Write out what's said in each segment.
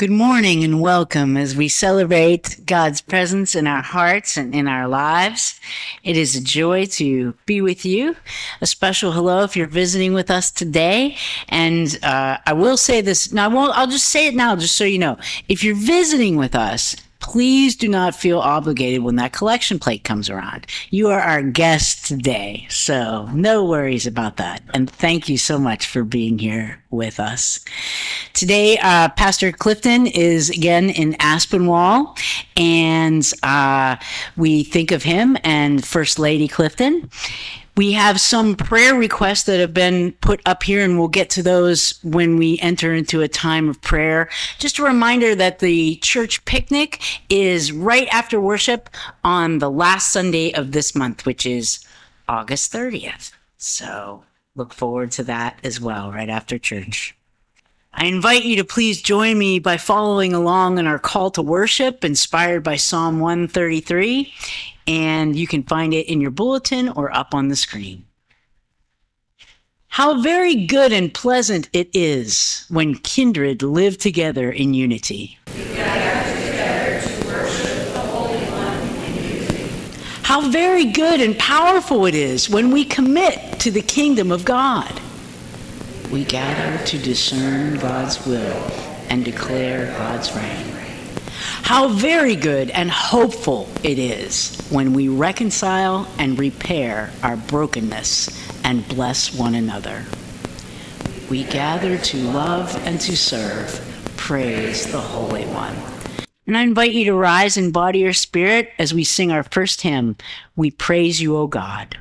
Good morning and welcome as we celebrate God's presence in our hearts and in our lives. It is a joy to be with you. A special hello if you're visiting with us today. And I will say this, I'll just say it now just so you know. If you're visiting with us, please do not feel obligated when that collection plate comes around. You are our guest today, so no worries about that. And thank you so much for being here with us. Today, Pastor Clifton is again in Aspinwall, and we think of him and First Lady Clifton. We have some prayer requests that have been put up here, and we'll get to those when we enter into a time of prayer. Just a reminder that the church picnic is right after worship on the last Sunday of this month, which is August 30th. So look forward to that as well, right after church. I invite you to please join me by following along in our call to worship inspired by Psalm 133. And you can find it in your bulletin or up on the screen. How very good and pleasant it is when kindred live together in unity. Together to worship the Holy One in unity. How very good and powerful it is when we commit to the kingdom of God. We gather to discern God's will and declare God's reign. How very good and hopeful it is when we reconcile and repair our brokenness and bless one another. We gather to love and to serve. Praise the Holy One. And I invite you to rise in body or spirit as we sing our first hymn, We Praise You, O God.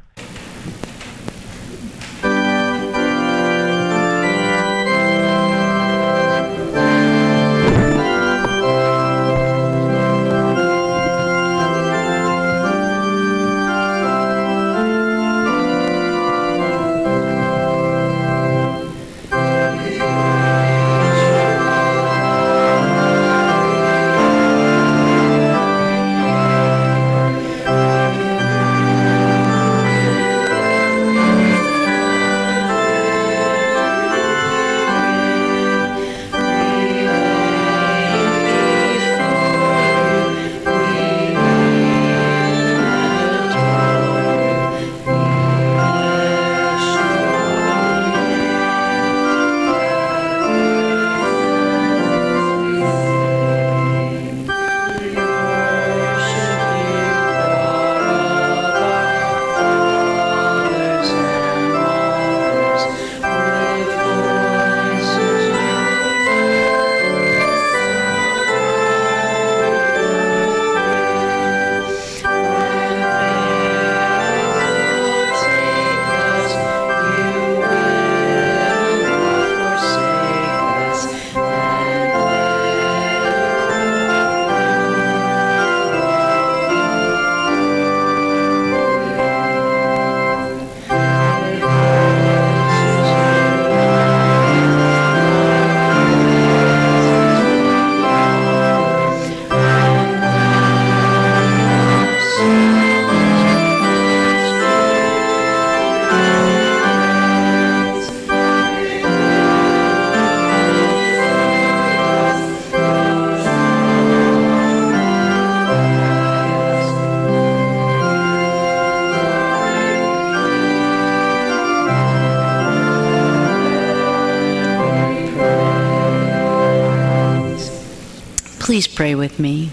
Please pray with me.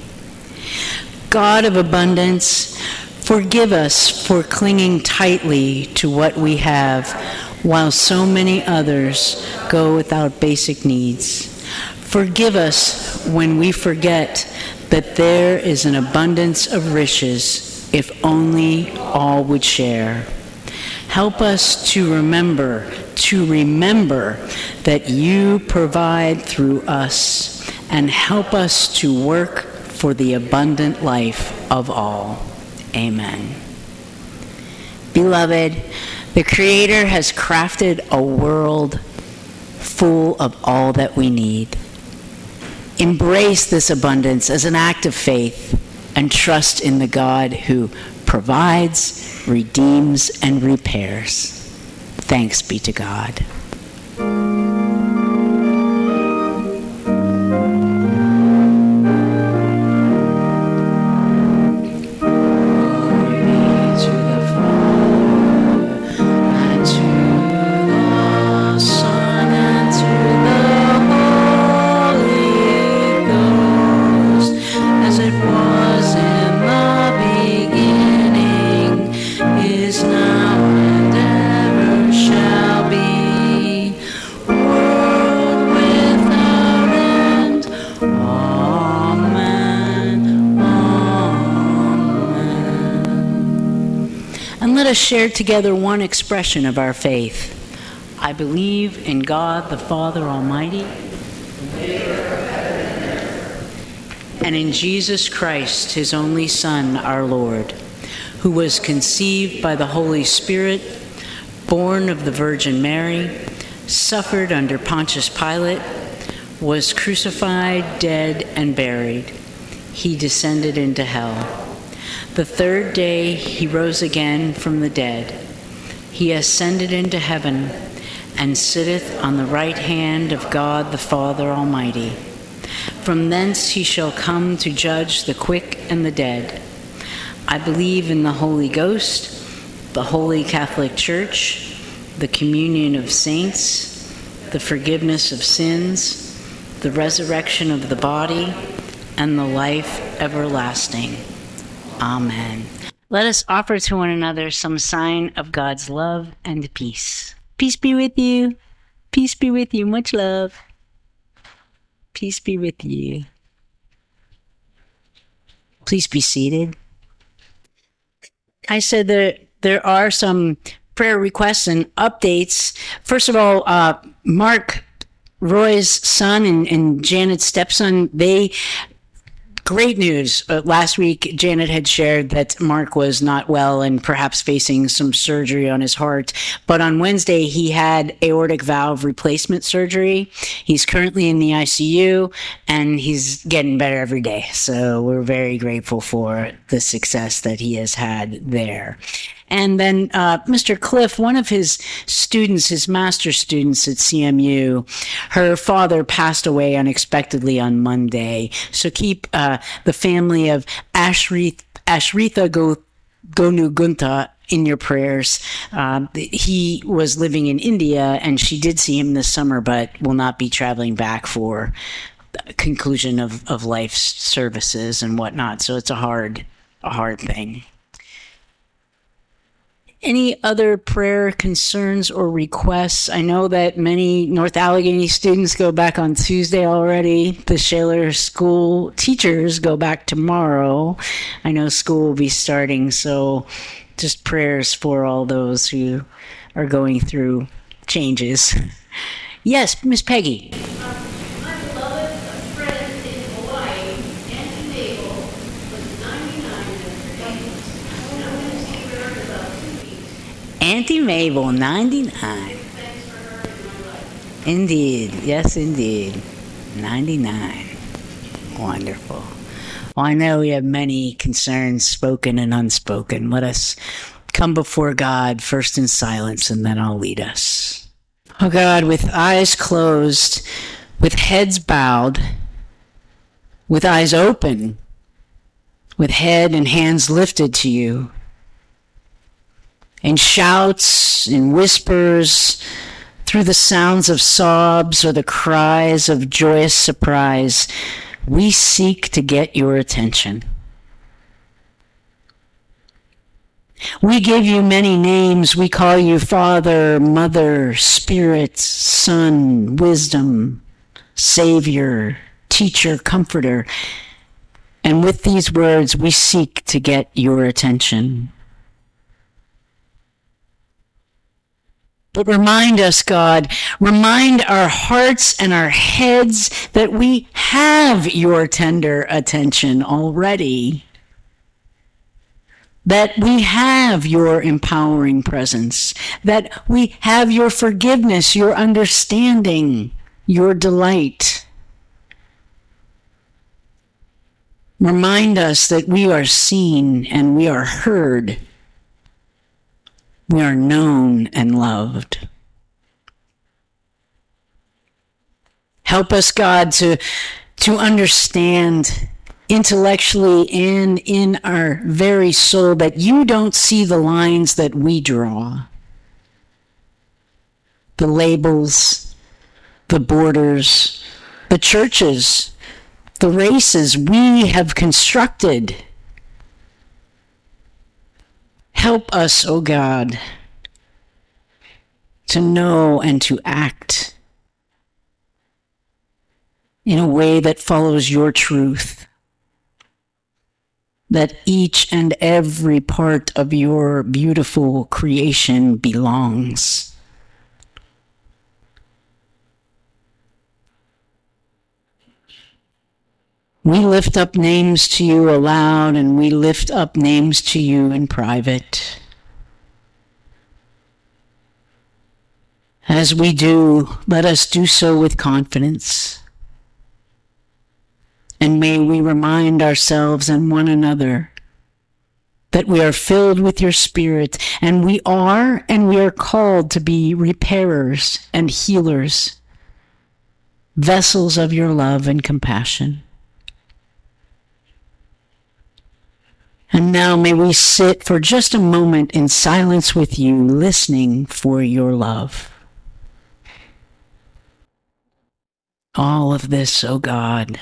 God of abundance, forgive us for clinging tightly to what we have while so many others go without basic needs. Forgive us when we forget that there is an abundance of riches if only all would share. Help us to remember that you provide through us, and help us to work for the abundant life of all. Amen. Beloved, the Creator has crafted a world full of all that we need. Embrace this abundance as an act of faith and trust in the God who provides, redeems, and repairs. Thanks be to God. let us share together one expression of our faith. I believe in God the Father Almighty, and in Jesus Christ, his only Son, our Lord, who was conceived by the Holy Spirit, born of the Virgin Mary, suffered under Pontius Pilate, was crucified, dead, and buried. He descended into hell. The third day he rose again from the dead. He ascended into heaven and sitteth on the right hand of God the Father Almighty. From thence he shall come to judge the quick and the dead. I believe in the Holy Ghost, the Holy Catholic Church, the communion of saints, the forgiveness of sins, the resurrection of the body, and the life everlasting. Amen. Let us offer to one another some sign of God's love and peace. Peace be with you. Peace be with you. Much love. Peace be with you. Please be seated. I said that there are some prayer requests and updates. First of all, Mark, Roy's son, and Janet's stepson, great news. Last week, Janet had shared that Mark was not well and perhaps facing some surgery on his heart. But on Wednesday, he had aortic valve replacement surgery. He's currently in the ICU, and he's getting better every day. So we're very grateful for the success that he has had there. And then Mr. Cliff, one of his students, his master's students at CMU, her father passed away unexpectedly on Monday. So keep the family of Ashritha Gonugunta in your prayers. He was living in India, and she did see him this summer, but will not be traveling back for the conclusion of life's services and whatnot. So it's a hard thing. Any other prayer concerns or requests? I know that many North Allegheny students go back on Tuesday already. The Shaler School teachers go back tomorrow. I know school will be starting, so just prayers for all those who are going through changes. Yes, Miss Peggy. Auntie Mabel, 99. Indeed. Yes, indeed. 99. Wonderful. Well, I know we have many concerns, spoken and unspoken. Let us come before God first in silence, and then I'll lead us. Oh God, with eyes closed, with heads bowed, with eyes open, with head and hands lifted to you, in shouts, in whispers, through the sounds of sobs or the cries of joyous surprise, we seek to get your attention. We give you many names. We call you Father, Mother, Spirit, Son, Wisdom, Savior, Teacher, Comforter. And with these words, we seek to get your attention. But remind us, God, remind our hearts and our heads that we have your tender attention already. That we have your empowering presence. That we have your forgiveness, your understanding, your delight. Remind us that we are seen and we are heard. We are known and loved. Help us, God, to understand intellectually and in our very soul that you don't see the lines that we draw. The labels, the borders, the churches, the races we have constructed. Help us, O God, to know and to act in a way that follows your truth. that each and every part of your beautiful creation belongs. We lift up names to you aloud, and we lift up names to you in private. As we do, let us do so with confidence. And may we remind ourselves and one another that we are filled with your Spirit, and we are called to be repairers and healers, vessels of your love and compassion. And now may we sit for just a moment in silence with you, listening for your love. All of this, O God,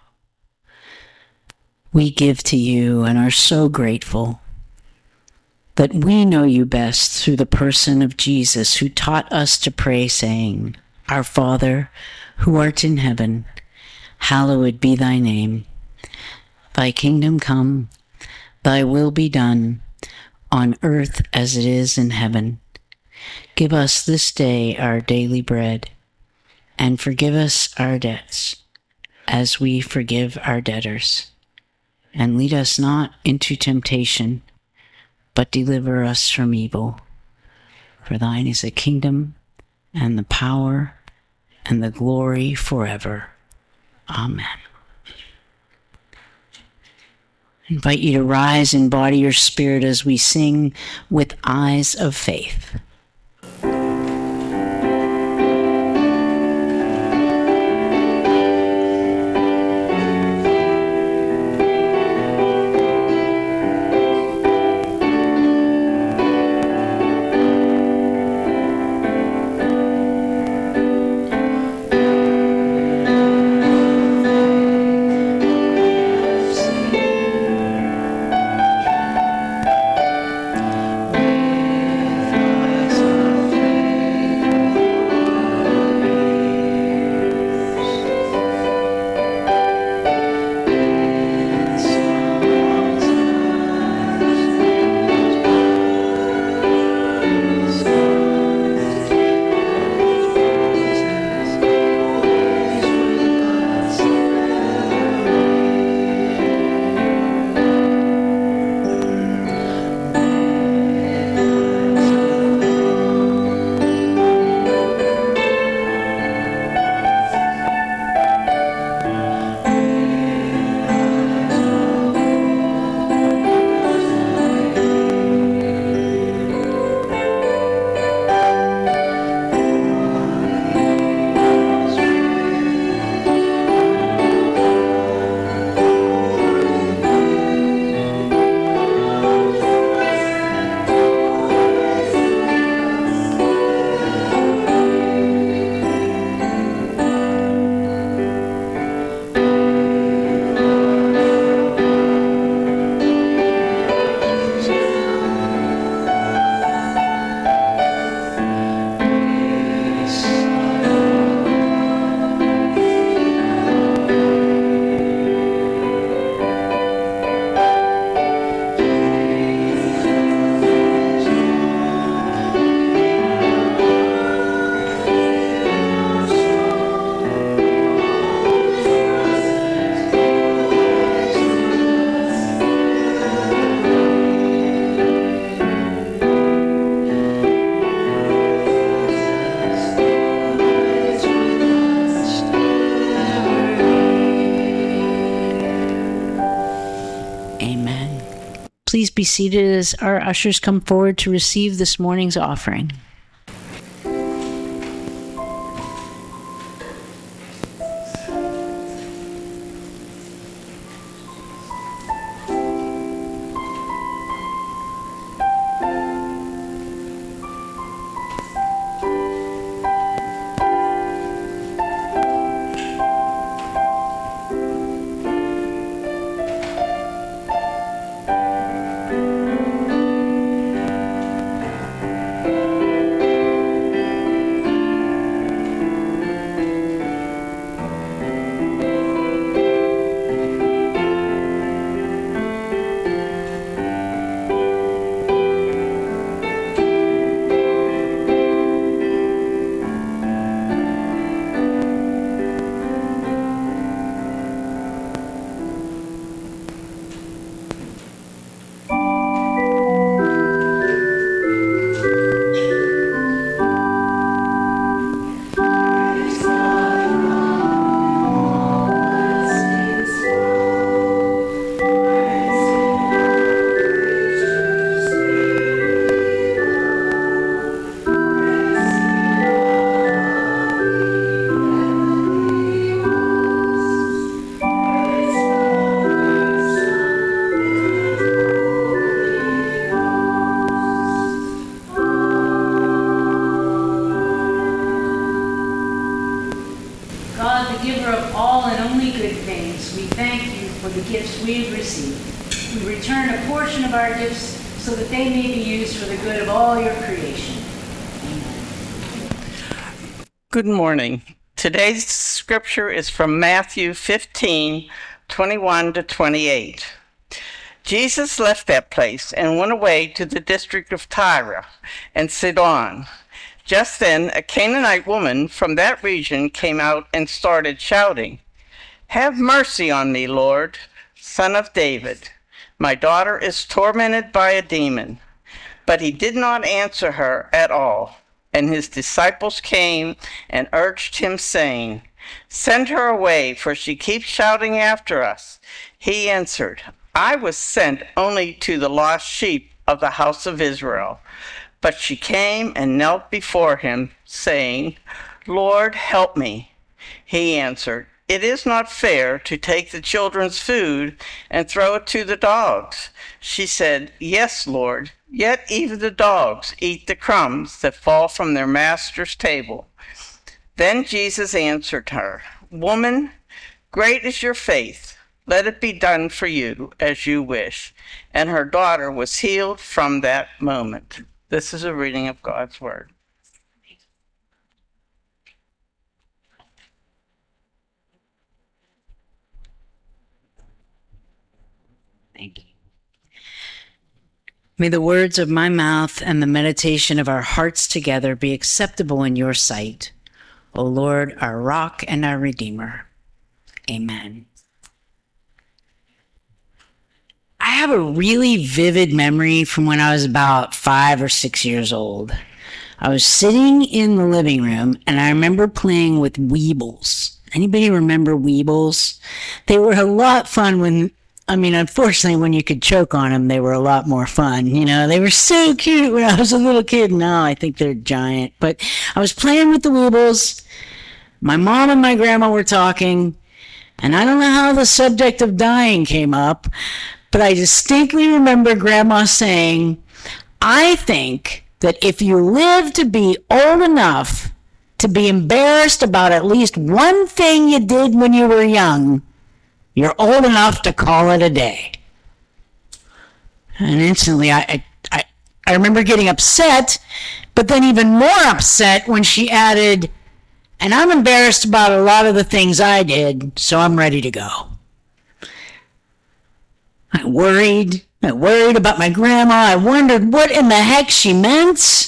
we give to you and are so grateful that we know you best through the person of Jesus, who taught us to pray, saying, Our Father, who art in heaven, hallowed be thy name. Thy kingdom come, thy will be done, on earth as it is in heaven. Give us this day our daily bread, and forgive us our debts, as we forgive our debtors. And lead us not into temptation, but deliver us from evil. For thine is the kingdom, and the power, and the glory forever. Amen. I invite you to rise and embody your spirit as we sing with eyes of faith. Please be seated as our ushers come forward to receive this morning's offering. we have received. We return a portion of our gifts so that they may be used for the good of all your creation. Good morning. Today's scripture is from Matthew 15:21-28. Jesus left that place and went away to the district of Tyre and Sidon. Just then, a Canaanite woman from that region came out and started shouting, "Have mercy on me, Lord, Son of David. My daughter is tormented by a demon." But he did not answer her at all. And his disciples came and urged him, saying, "Send her away, for she keeps shouting after us." He answered, "I was sent only to the lost sheep of the house of Israel." But she came and knelt before him, saying, "Lord, help me." He answered, "It is not fair to take the children's food and throw it to the dogs." She said, "Yes, Lord, yet even the dogs eat the crumbs that fall from their master's table." Then Jesus answered her, "Woman, great is your faith. Let it be done for you as you wish." And her daughter was healed from that moment. This is a reading of God's word. Thank you. May the words of my mouth and the meditation of our hearts together be acceptable in your sight, O Lord, our rock and our redeemer. Amen. I have a really vivid memory from when I was about 5 or 6 years old. I was sitting in the living room and I remember playing with Weebles. Anybody remember Weebles? They were a lot fun unfortunately, when you could choke on them, they were a lot more fun. You know, they were so cute when I was a little kid. Now I think they're giant. But I was playing with the Weebles. My mom and my grandma were talking. And I don't know how the subject of dying came up, but I distinctly remember Grandma saying, "I think that if you live to be old enough to be embarrassed about at least one thing you did when you were young, you're old enough to call it a day." And instantly, I remember getting upset, but then even more upset when she added, "And I'm embarrassed about a lot of the things I did, so I'm ready to go." I worried about my grandma. I wondered what in the heck she meant.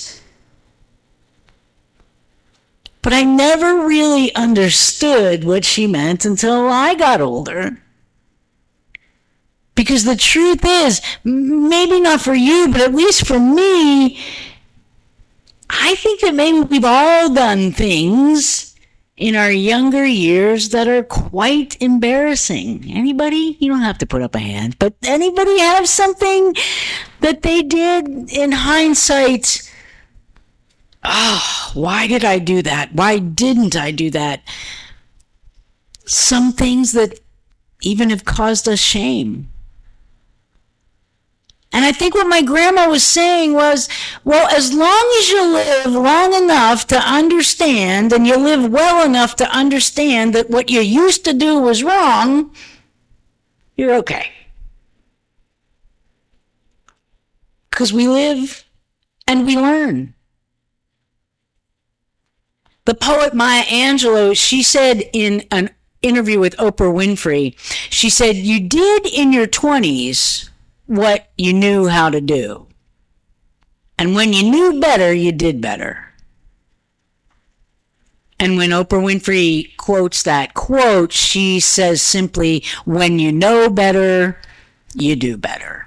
But I never really understood what she meant until I got older. Because the truth is, maybe not for you, but at least for me, I think that maybe we've all done things in our younger years that are quite embarrassing. Anybody? You don't have to put up a hand, but anybody have something that they did in hindsight? Oh, why did I do that? Why didn't I do that? Some things that even have caused us shame. And I think what my grandma was saying was, well, as long as you live long enough to understand and you live well enough to understand that what you used to do was wrong, you're okay. Because we live and we learn. The poet Maya Angelou, she said in an interview with Oprah Winfrey, she said, "You did in your 20s what you knew how to do. And when you knew better, you did better." And when Oprah Winfrey quotes that quote, she says simply, "When you know better, you do better."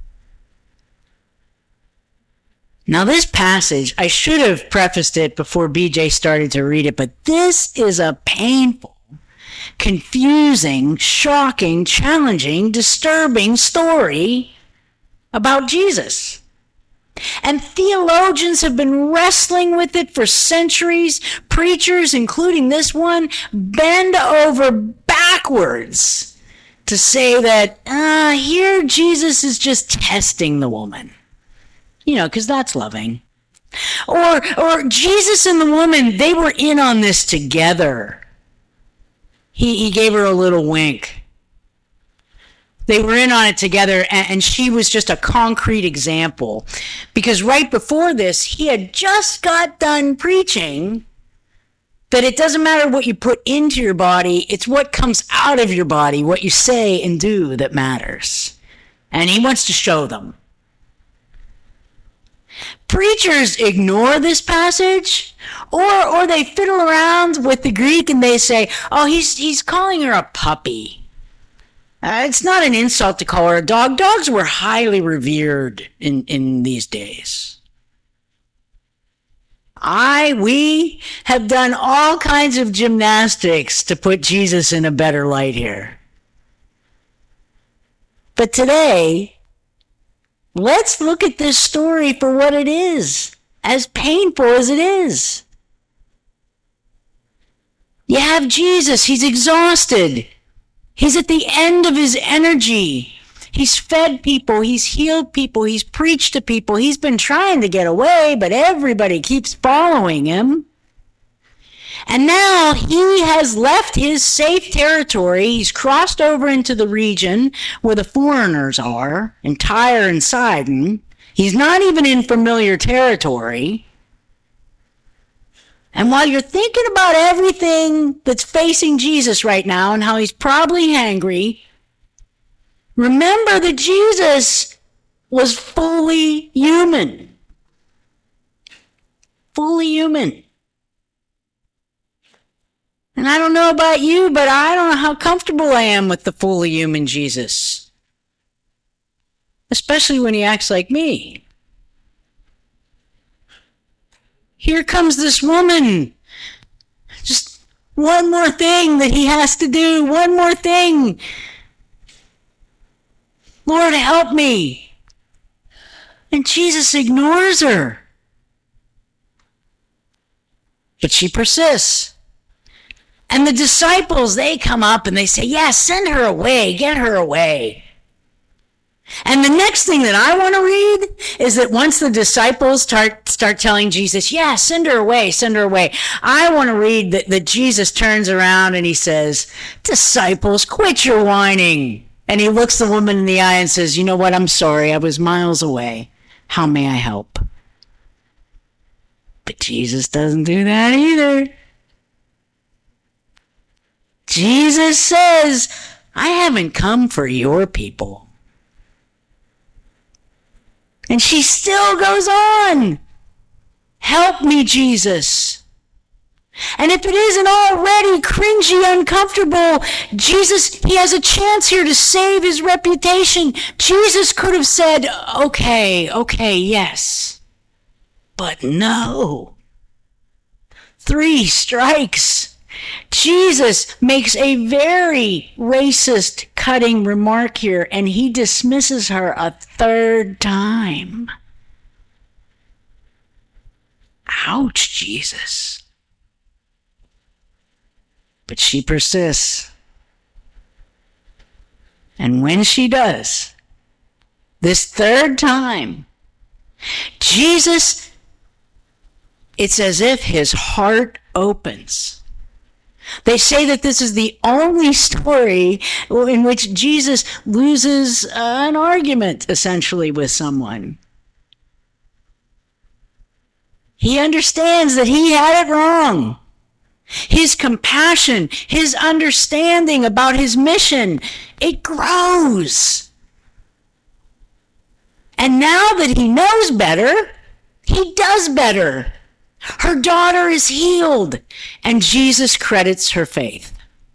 Now this passage, I should have prefaced it before BJ started to read it, but this is a painful, confusing, shocking, challenging, disturbing story about Jesus. And theologians have been wrestling with it for centuries. Preachers, including this one, bend over backwards to say that here Jesus is just testing the woman. You know, because that's loving. Or Jesus and the woman, they were in on this together. He gave her a little wink. They were in on it together, and she was just a concrete example. Because right before this, he had just got done preaching that it doesn't matter what you put into your body, it's what comes out of your body, what you say and do that matters. And he wants to show them. Preachers ignore this passage, or they fiddle around with the Greek and they say, oh, he's calling her a puppy. It's not an insult to call her a dog. Dogs were highly revered in these days. We have done all kinds of gymnastics to put Jesus in a better light here. But today, let's look at this story for what it is, as painful as it is. You have Jesus, he's exhausted. He's at the end of his energy. He's fed people, he's healed people, he's preached to people. He's been trying to get away, but everybody keeps following him. And now he has left his safe territory. He's crossed over into the region where the foreigners are, in Tyre and Sidon. He's not even in familiar territory. And while you're thinking about everything that's facing Jesus right now and how he's probably hangry, remember that Jesus was fully human. Fully human. And I don't know about you, but I don't know how comfortable I am with the fully human Jesus. Especially when he acts like me. Here comes this woman. Just one more thing that he has to do. One more thing. Lord, help me. And Jesus ignores her. But she persists. And the disciples, they come up and they say, yeah, send her away. Get her away. And the next thing that I want to read is that once the disciples start telling Jesus, yeah, send her away, send her away. I want to read that Jesus turns around and he says, disciples, quit your whining. And he looks the woman in the eye and says, you know what, I'm sorry, I was miles away. How may I help? But Jesus doesn't do that either. Jesus says, I haven't come for your people. And she still goes on. Help me, Jesus. And if it isn't already cringy, uncomfortable, Jesus, he has a chance here to save his reputation. Jesus could have said, okay, yes. But no. 3 strikes. Jesus makes a very racist, cutting remark here, and he dismisses her a 3rd time. Ouch, Jesus. But she persists. And when she does, this 3rd time, Jesus, it's as if his heart opens. They say that this is the only story in which Jesus loses an argument, essentially, with someone. He understands that he had it wrong. His compassion, his understanding about his mission, it grows. And now that he knows better, he does better. Her daughter is healed, and Jesus credits her faith.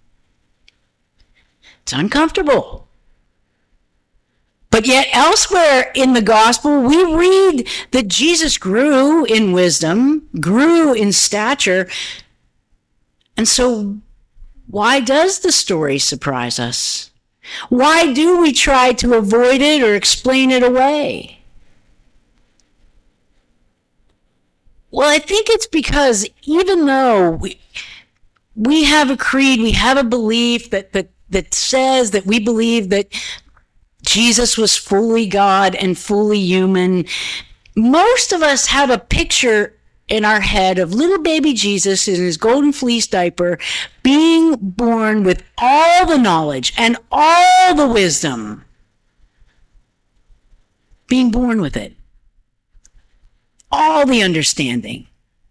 It's uncomfortable. But yet elsewhere in the gospel, we read that Jesus grew in wisdom, grew in stature. And so why does the story surprise us? Why do we try to avoid it or explain it away? Well, I think it's because even though we have a creed, we have a belief that says that we believe that Jesus was fully God and fully human, most of us have a picture in our head of little baby Jesus in his golden fleece diaper being born with all the knowledge and all the wisdom. Being born with it. All the understanding.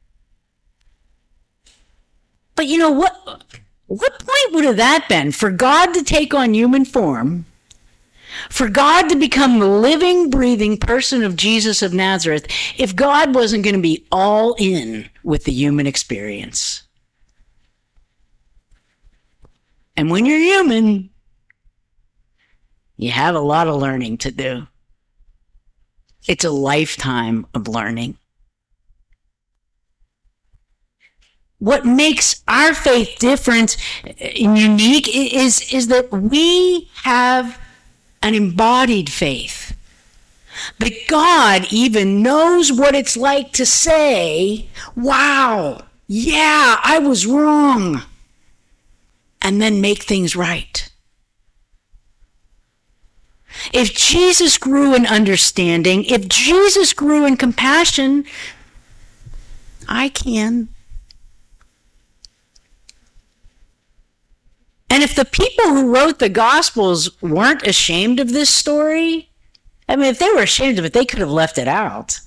But you know what point would have that been for God to take on human form, for God to become the living, breathing person of Jesus of Nazareth, if God wasn't going to be all in with the human experience? And when you're human, you have a lot of learning to do. It's a lifetime of learning. What makes our faith different and unique is that we have an embodied faith. That God even knows what it's like to say, wow, yeah, I was wrong, and then make things right. If Jesus grew in understanding, if Jesus grew in compassion, I can. And if the people who wrote the Gospels weren't ashamed of this story, I mean, if they were ashamed of it, they could have left it out.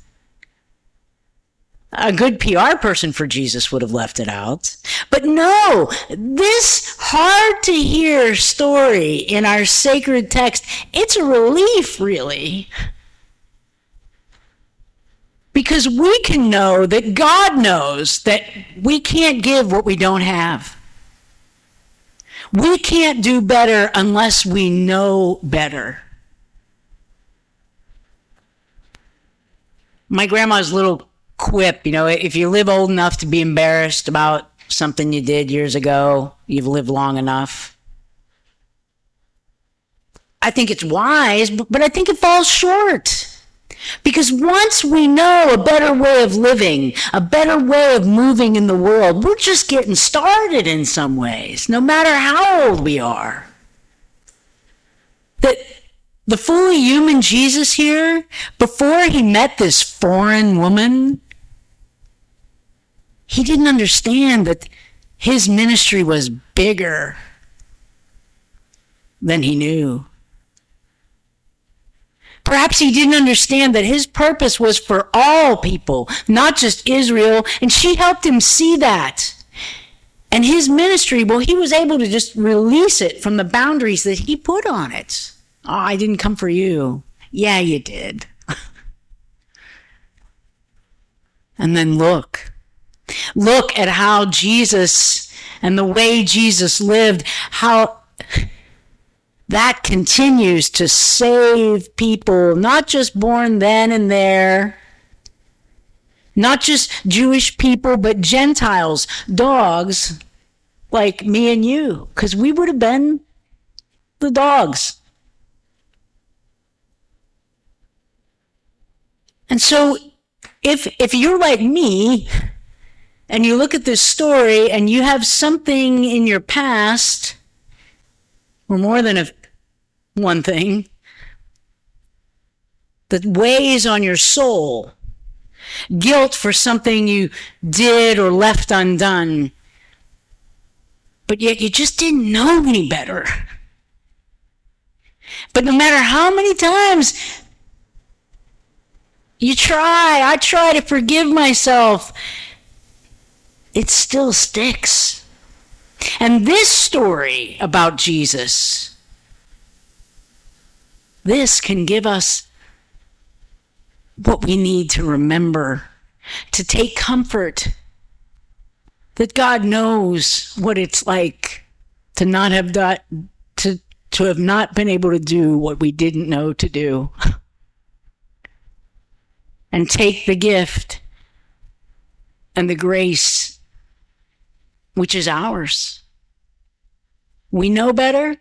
A good PR person for Jesus would have left it out. But no, this hard-to-hear story in our sacred text, it's a relief, really. Because we can know that God knows that we can't give what we don't have. We can't do better unless we know better. My grandma's little quip, you know, if you live old enough to be embarrassed about something you did years ago, you've lived long enough. I think it's wise, but I think it falls short. Because once we know a better way of living, a better way of moving in the world, we're just getting started in some ways, no matter how old we are. That the fully human Jesus here, before he met this foreign woman, he didn't understand that his ministry was bigger than he knew. Perhaps he didn't understand that his purpose was for all people, not just Israel, and she helped him see that. And his ministry, well, he was able to just release it from the boundaries that he put on it. Oh, I didn't come for you. Yeah, you did. And then look at how Jesus and the way Jesus lived, how that continues to save people, not just born then and there, not just Jewish people, but Gentiles, dogs like me and you, because we would have been the dogs. And so if you're like me and you look at this story and you have something in your past, or more than one thing, that weighs on your soul, guilt for something you did or left undone, but yet you just didn't know any better. But no matter how many times I try to forgive myself, it still sticks. And this story about Jesus, this can give us what we need to remember, to take comfort that God knows what it's like to not have to have not been able to do what we didn't know to do. And take the gift and the grace which is ours. We know better.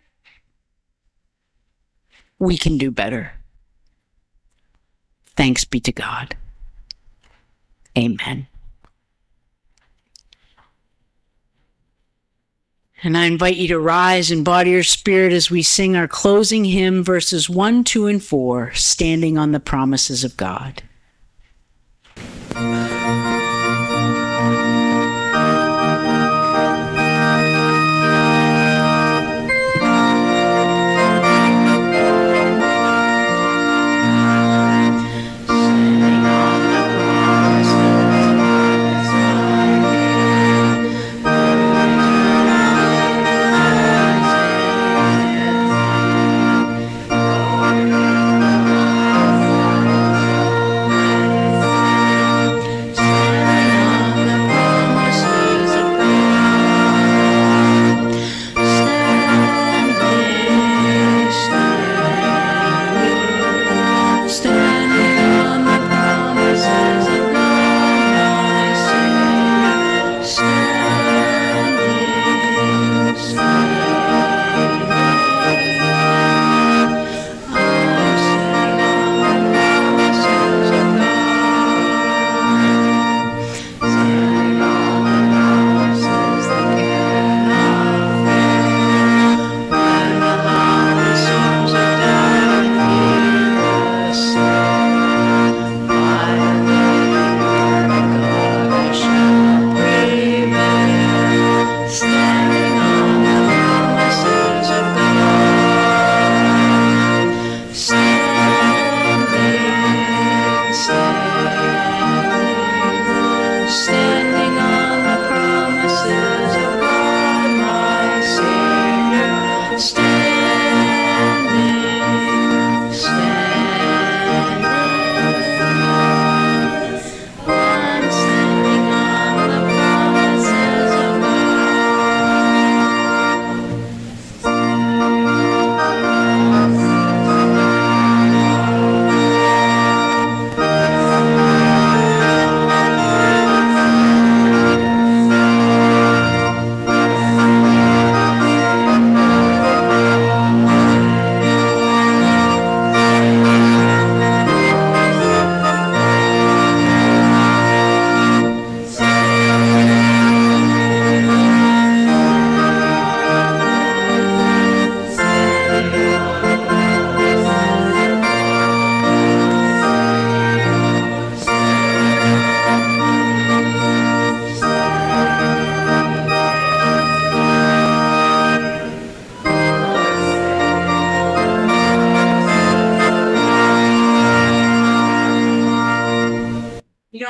We can do better. Thanks be to God. Amen. And I invite you to rise in body or spirit as we sing our closing hymn, verses 1, 2, and 4, Standing on the Promises of God.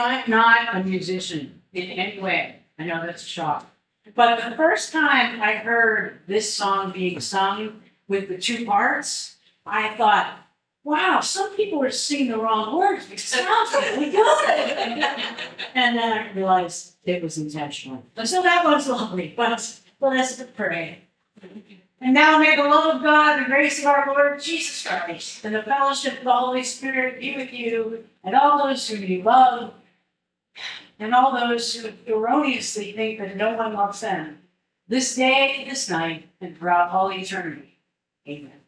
I'm not a musician in any way. I know that's a shock. But the first time I heard this song being sung with the two parts, I thought, wow, some people are singing the wrong words because it sounds really good. And then I realized it was intentional. So that was lovely, but let's pray. And now may the love of God, the grace of our Lord Jesus Christ, and the fellowship of the Holy Spirit be with you and all those whom you love, and all those who erroneously think that no one loves them, this day, this night, and throughout all eternity. Amen.